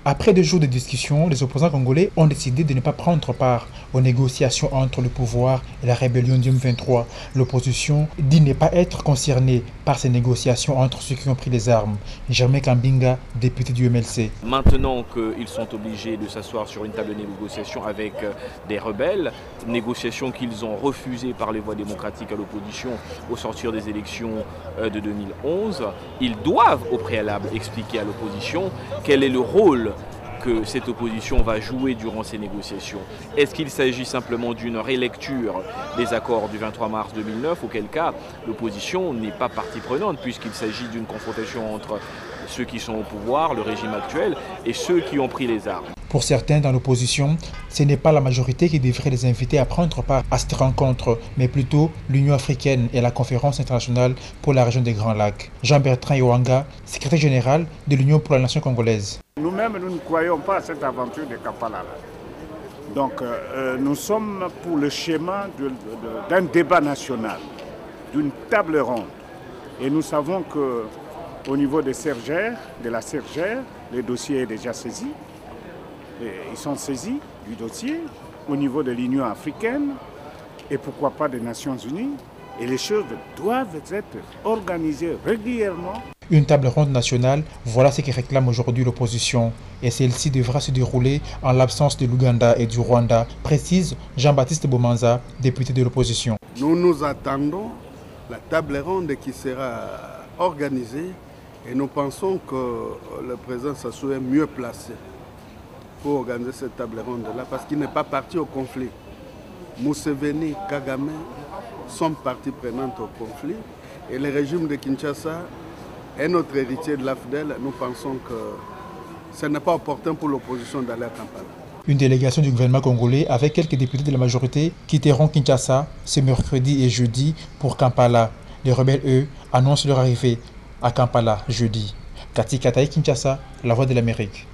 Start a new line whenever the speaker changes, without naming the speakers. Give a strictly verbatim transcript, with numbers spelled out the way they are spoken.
Après deux jours de discussion, les opposants congolais ont décidé de ne pas prendre part aux négociations entre le pouvoir et la rébellion du M vingt-trois. L'opposition dit ne pas être concernée par ces négociations entre ceux qui ont pris les armes. Germain Kambinga, député du M L C.
Maintenant qu'ils sont obligés de s'asseoir sur une table de négociation avec des rebelles, négociations qu'ils ont refusées par les voies démocratiques à l'opposition au sortir des élections de deux mille onze, ils doivent au préalable expliquer à l'opposition quel est le rôle que cette opposition va jouer durant ces négociations. Est-ce qu'il s'agit simplement d'une rélecture des accords du vingt-trois mars deux mille neuf, auquel cas l'opposition n'est pas partie prenante puisqu'il s'agit d'une confrontation entre ceux qui sont au pouvoir, le régime actuel, et ceux qui ont pris les armes.
Pour certains dans l'opposition, ce n'est pas la majorité qui devrait les inviter à prendre part à cette rencontre, mais plutôt l'Union africaine et la Conférence internationale pour la région des Grands Lacs. Jean-Bertrand Yowanga, secrétaire général de l'Union pour la nation congolaise.
Nous-mêmes, nous ne croyons pas à cette aventure de Kampala. Donc, euh, nous sommes pour le schéma d'un débat national, d'une table ronde. Et nous savons qu'au niveau des Sergères, de la Sergère, le dossier est déjà saisi. Et ils sont saisis du dossier au niveau de l'Union africaine et pourquoi pas des Nations unies. Et les choses doivent être organisées régulièrement.
Une table ronde nationale, voilà ce que réclame aujourd'hui l'opposition. Et celle-ci devra se dérouler en l'absence de l'Ouganda et du Rwanda, précise Jean-Baptiste Bomanza, député de l'opposition.
Nous nous attendons la table ronde qui sera organisée et nous pensons que le président Sassou est mieux placé pour organiser cette table ronde-là parce qu'il n'est pas parti au conflit. Museveni, Kagame sont parties prenantes au conflit et le régime de Kinshasa est notre héritier de l'A F D E L. Nous pensons que ce n'est pas opportun pour l'opposition d'aller à Kampala.
Une délégation du gouvernement congolais avec quelques députés de la majorité quitteront Kinshasa ce mercredi et jeudi pour Kampala. Les rebelles, eux, annoncent leur arrivée à Kampala jeudi. Kati Kataï, Kinshasa, la voix de l'Amérique.